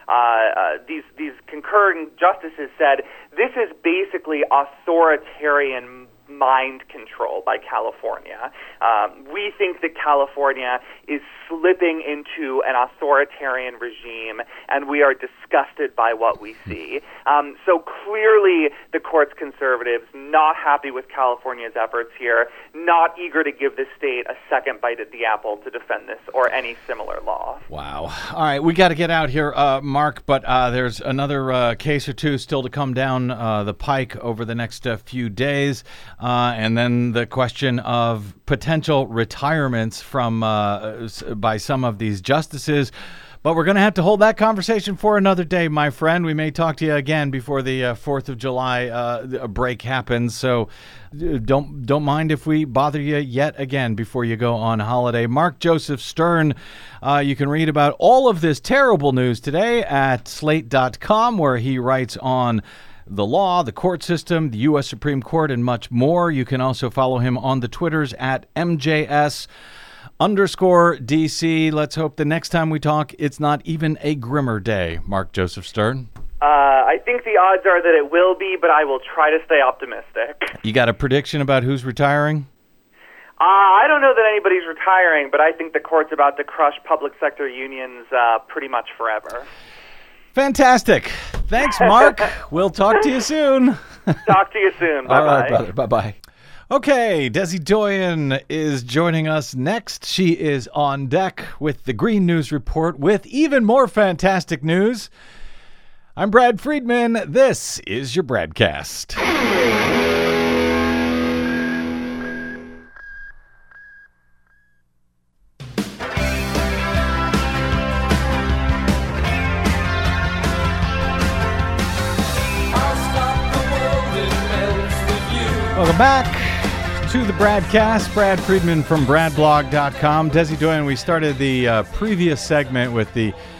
these concurring justices said this is basically authoritarian mind control by California. We think that California is slipping into an authoritarian regime, and we are disgusted by what we see. So clearly the court's conservatives, not happy with California's efforts here, not eager to give the state a second bite at the apple to defend this or any similar law. Wow. All right, we got to get out here, Mark, but there's another case or two still to come down the pike over the next few days. And then the question of potential retirements from by some of these justices. But we're going to have to hold that conversation for another day, my friend. We may talk to you again before the 4th of July break happens. So don't mind if we bother you yet again before you go on holiday. Mark Joseph Stern, you can read about all of this terrible news today at Slate.com, where he writes on the law, the court system, the U.S. Supreme Court, and much more. You can also follow him on the Twitters at MJS_DC. Let's hope the next time we talk, it's not even a grimmer day. Mark Joseph Stern. I think the odds are that it will be, but I will try to stay optimistic. You got a prediction about who's retiring? I don't know that anybody's retiring, but I think the court's about to crush public sector unions pretty much forever. Fantastic. Thanks, Mark. We'll talk to you soon. Talk to you soon. Bye-bye. All right, brother. Bye-bye. Okay, Desi Doyen is joining us next. She is on deck with the Green News Report with even more fantastic news. I'm Brad Friedman. This is your Bradcast. Welcome back to the Bradcast. Brad Friedman from BradBlog.com. Desi Doyen, we started the previous segment with the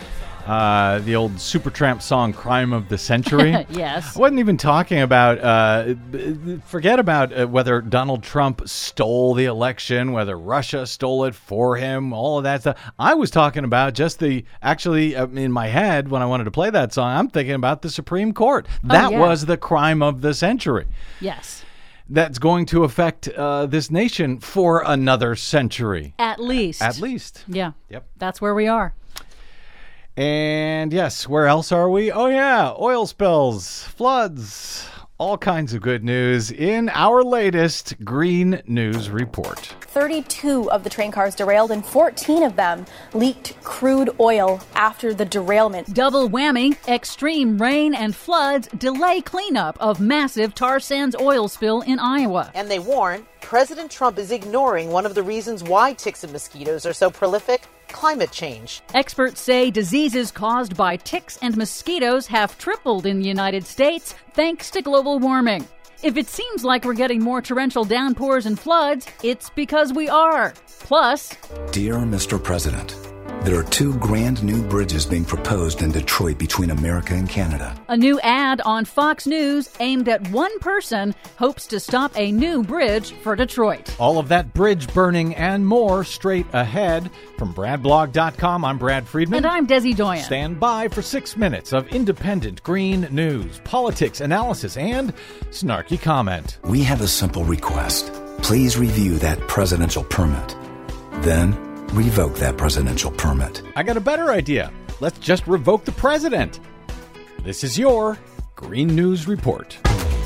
The old Supertramp song, Crime of the Century. Yes. I wasn't even talking about, forget about whether Donald Trump stole the election, whether Russia stole it for him, all of that stuff. I was talking about just in my head, when I wanted to play that song, I'm thinking about the Supreme Court. That was the crime of the century. Yes. That's going to affect this nation for another century. At least. At least. Yeah. Yep. That's where we are. And yes, where else are we? Oh yeah, oil spills, floods, all kinds of good news in our latest Green News Report. 32 of the train cars derailed and 14 of them leaked crude oil after the derailment. Double whammy, extreme rain and floods delay cleanup of massive tar sands oil spill in Iowa. And they warn President Trump is ignoring one of the reasons why ticks and mosquitoes are so prolific: climate change. Experts say diseases caused by ticks and mosquitoes have tripled in the United States thanks to global warming. If it seems like we're getting more torrential downpours and floods, it's because we are. Plus, Dear Mr. President, there are 2 grand new bridges being proposed in Detroit between America and Canada. a new ad on Fox News aimed at one person hopes to stop a new bridge for Detroit. All of that bridge burning and more straight ahead. From BradBlog.com, I'm Brad Friedman. And I'm Desi Doyen. Stand by for 6 minutes of independent green news, politics, analysis, and snarky comment. We have a simple request. Please review that presidential permit. Then revoke that presidential permit. I got a better idea. Let's just revoke the president. This is your Green News Report.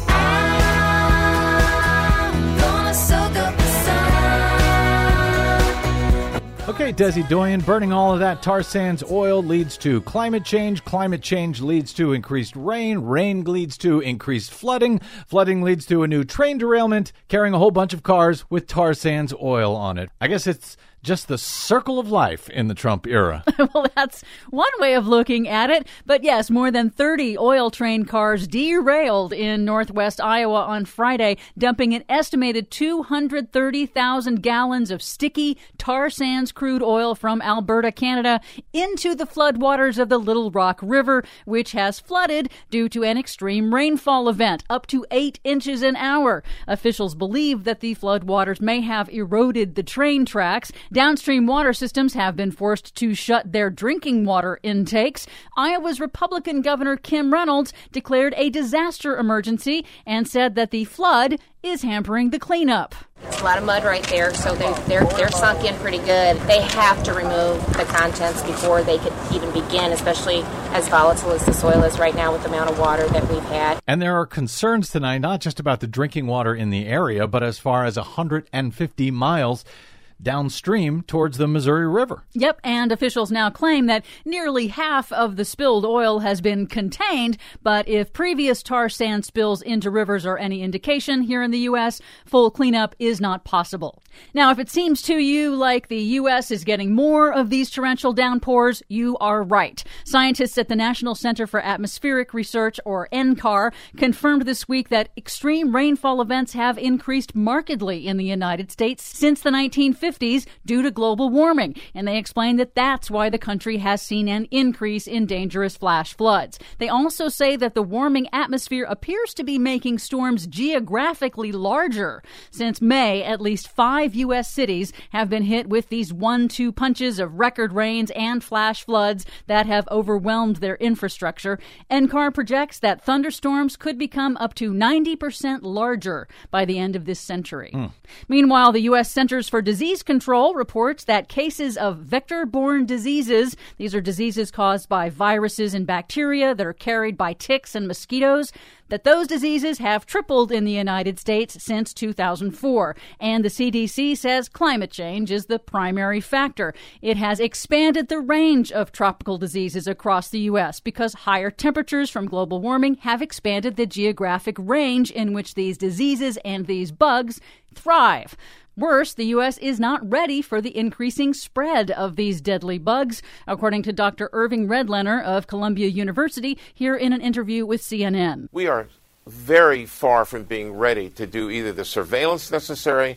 Okay, Desi Doyen, burning all of that tar sands oil leads to climate change. Climate change leads to increased rain. Rain leads to increased flooding. Flooding leads to a new train derailment carrying a whole bunch of cars with tar sands oil on it. I guess it's just the circle of life in the Trump era. Well, that's one way of looking at it. But yes, more than 30 oil train cars derailed in northwest Iowa on Friday, dumping an estimated 230,000 gallons of sticky tar sands crude oil from Alberta, Canada, into the floodwaters of the Little Rock River, which has flooded due to an extreme rainfall event, up to 8 inches an hour. Officials believe that the floodwaters may have eroded the train tracks. Downstream water systems have been forced to shut their drinking water intakes. Iowa's Republican Governor Kim Reynolds declared a disaster emergency and said that the flood is hampering the cleanup. It's a lot of mud right there, so they're sunk in pretty good. They have to remove the contents before they could even begin, especially as volatile as the soil is right now with the amount of water that we've had. And there are concerns tonight, not just about the drinking water in the area, but as far as 150 miles downstream towards the Missouri River. Yep, and officials now claim that nearly half of the spilled oil has been contained, but if previous tar sand spills into rivers are any indication here in the U.S., full cleanup is not possible. Now, if it seems to you like the U.S. is getting more of these torrential downpours, you are right. Scientists at the National Center for Atmospheric Research, or NCAR, confirmed this week that extreme rainfall events have increased markedly in the United States since the 1950s due to global warming, and they explain that that's why the country has seen an increase in dangerous flash floods. They also say that the warming atmosphere appears to be making storms geographically larger. Since May, at least 5 U.S. cities have been hit with these 1-2 punches of record rains and flash floods that have overwhelmed their infrastructure. NCAR projects that thunderstorms could become up to 90% larger by the end of this century. Meanwhile, the U.S. Centers for Disease Control reports that cases of vector-borne diseases, these are diseases caused by viruses and bacteria that are carried by ticks and mosquitoes, that those diseases have tripled in the United States since 2004. And the CDC says climate change is the primary factor. It has expanded the range of tropical diseases across the U.S. because higher temperatures from global warming have expanded the geographic range in which these diseases and these bugs thrive. Worse, the U.S. is not ready for the increasing spread of these deadly bugs, according to Dr. Irving Redlener of Columbia University here in an interview with CNN. We are very far from being ready to do either the surveillance necessary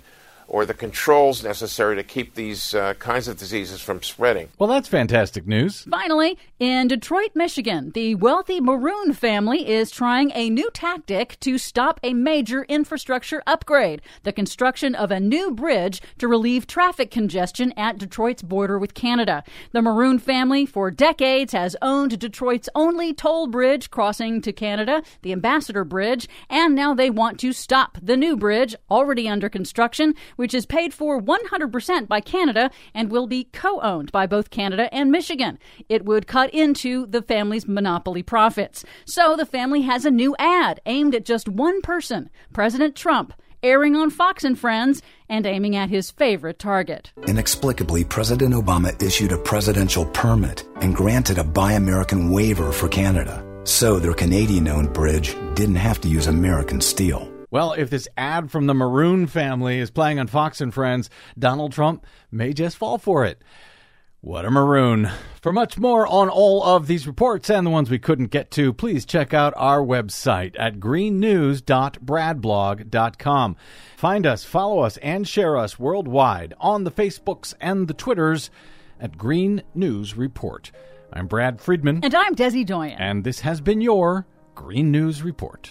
or the controls necessary to keep these kinds of diseases from spreading. Well, that's fantastic news. Finally, in Detroit, Michigan, the wealthy Maroon family is trying a new tactic to stop a major infrastructure upgrade, the construction of a new bridge to relieve traffic congestion at Detroit's border with Canada. The Maroon family, for decades, has owned Detroit's only toll bridge crossing to Canada, the Ambassador Bridge, and now they want to stop the new bridge, already under construction, which is paid for 100% by Canada and will be co-owned by both Canada and Michigan. It would cut into the family's monopoly profits. So the family has a new ad aimed at just one person, President Trump, airing on Fox and Friends and aiming at his favorite target. Inexplicably, President Obama issued a presidential permit and granted a Buy American waiver for Canada. So their Canadian-owned bridge didn't have to use American steel. Well, if this ad from the Maroon family is playing on Fox and Friends, Donald Trump may just fall for it. What a maroon. For much more on all of these reports and the ones we couldn't get to, please check out our website at greennews.bradblog.com. Find us, follow us, and share us worldwide on the Facebooks and the Twitters at Green News Report. I'm Brad Friedman. And I'm Desi Doyen. And this has been your Green News Report.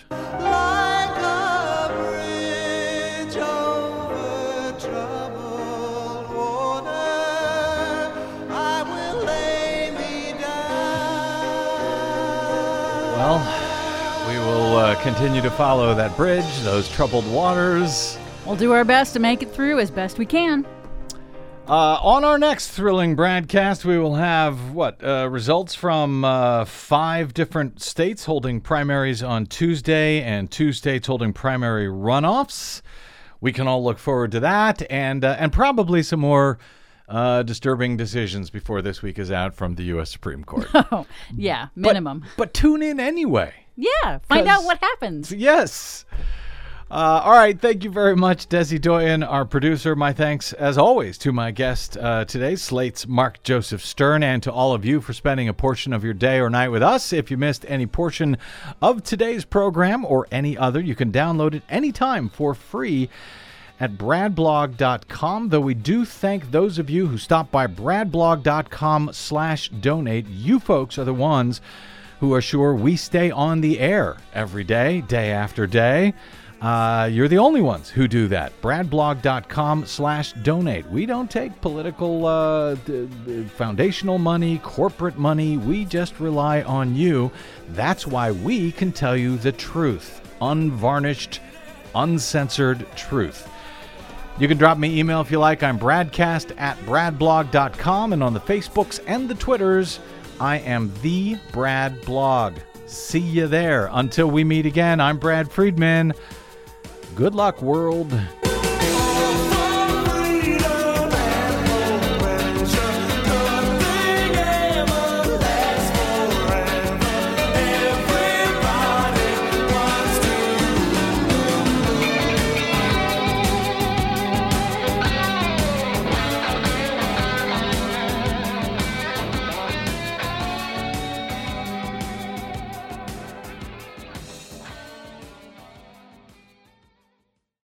Well, we will continue to follow that bridge, those troubled waters. We'll do our best to make it through as best we can. On our next thrilling broadcast, we will have, results from 5 different states holding primaries on Tuesday and 2 states holding primary runoffs. We can all look forward to that and probably some more disturbing decisions before this week is out from the U.S. Supreme Court. Oh, yeah, minimum. But tune in anyway. Yeah, find out what happens. Yes. All right, thank you very much, Desi Doyen, our producer. My thanks, as always, to my guest today, Slate's Mark Joseph Stern, and to all of you for spending a portion of your day or night with us. If you missed any portion of today's program or any other, you can download it anytime for free at bradblog.com, though we do thank those of you who stop by bradblog.com/donate. You folks are the ones who are sure we stay on the air every day, day after day. You're the only ones who do that. bradblog.com/donate. We don't take political foundational money, corporate money. We just rely on you. That's why we can tell you the truth. Unvarnished, uncensored truth. You can drop me email if you like. I'm bradcast@bradblog.com, and on the Facebooks and the Twitters, I am the Brad Blog. See you there. Until we meet again, I'm Brad Friedman. Good luck, world.